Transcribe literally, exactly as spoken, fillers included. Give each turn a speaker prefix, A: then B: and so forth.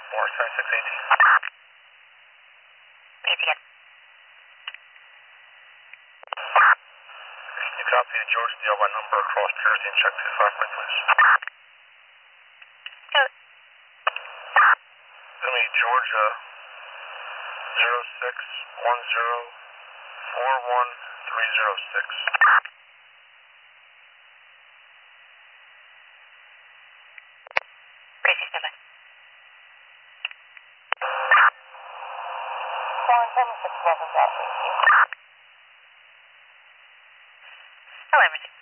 A: four seven six eight.
B: Repeat again.
A: Can you copy the George deal by number across Jersey and check two five for me, please?
B: Good.
A: Give me Georgia zero six one zero four one three zero six.
B: Gracie, stand by.
C: Calling seven six seven dash eighteen.
B: Hello, Emerson.